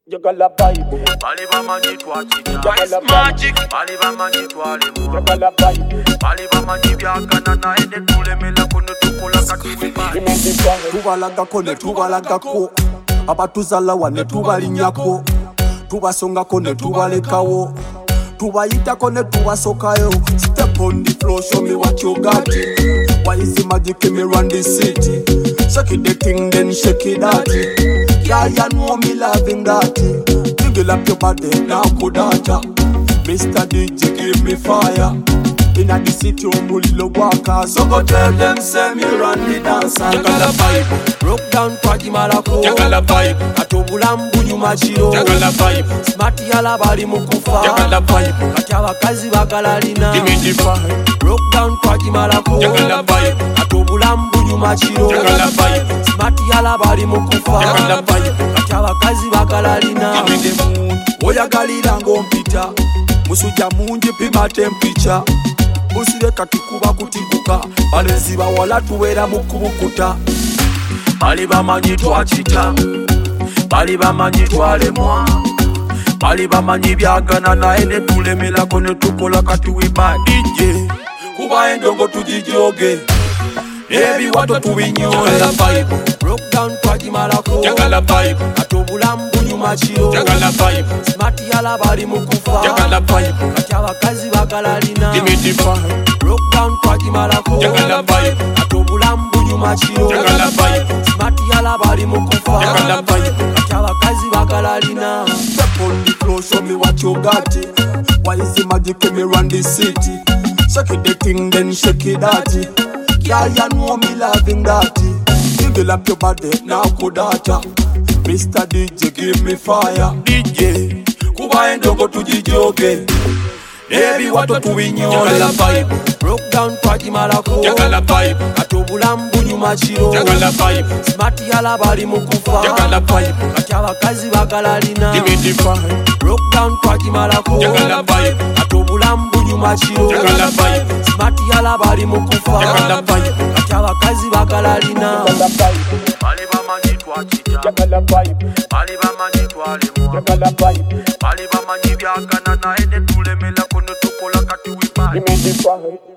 Jagala Bible. Baliba mani twachita Jagala magic. Baliba mani twalemu. Jagala Bible. Baliba mani byagana na ene tulemela kono tukola katiwima. Tubalagako ne tubalagako abatuzala wane tubalinyako tubasongako ne tubalekawo tubayitako ne tubasokayo. Step on the floor, show me what you got. Why is the magic in me run the city? Shake it the thing, then shake it out. Yeah, you know me loving that. Jiggle up your body, now Kodata. Mr. DJ, give me fire. Inna the city, Omulilo Waka. So go tell them, say me run the dance. Jagala vibe, broke down Kwagi Malako. Jagala vibe, Atobulambu Nyumachiro. Jagala vibe, Smarty Alabari Mukufa. Jagala vibe, Ati abakazi bagalalina. give me the vibe. Broke down Kwagi Malako. Jagala vibe, Atobulambu Nyumachiro. Jagala vibe, Smarty Alabari Mukufa. Jagala vibe, Ati abakazi bagalalina. give me the moon. Oyagalira ngompita musuja mungi pima temperature musireka kikuba kutiguka balezi bawala tuwera mu kubukuta. Bali bamanyi twachita, bali bamanyi twalemwa, bali bamanyi byagana naye ne tulemelako ne tukola katuwima. DJ kuba endongo tugijoge ebiwato tubinyoe. Jagala vibe, Broke down Kwagi Malako. Jagala vibe, Atobulambu Nyumachiro. Jagala vibe, Smarty Alabari Mukufa. Jagala vibe, Ati abakazi bagalalina. give me the vibe. Broke down Kwagi Malako. Jagala vibe, Atobulambu Nyumachiro. Jagala vibe, Smarty Alabari Mukufa. Jagala vibe, Ati abakazi bagalalina. Step on the floor, show me what you got. Why is the magic in me run the city? Shake it the thing, then shake it out. Yeah, you know me loving that. Jiggle up your body, now Kodata. Mr. DJ, give me fire. DJ kuba endongo tugijoge ebiwato tubinyoe. Jagala vibe, Broke down Kwagi Malako. Jagala vibe, Atobulambu Nyumachiro. Jagala vibe, Smarty Alabari Mukufa. Jagala vibe, Ati abakazi bagalalina. give me the vibe. Broke down Kwagi Malako. Jagala vibe, Atobulambu Nyumachiro. Jagala vibe, Smarty Alabari Mukufa. Jagala vibe, Ati abakazi bagalalina. Jagala Bible. bali bamanyi twachita, Jagala Bible. bali bamanyi twalemwa, Jagala Bible. bali bamanyi byagana naye ne tulemela kono tukola katiwima. Give me the fire.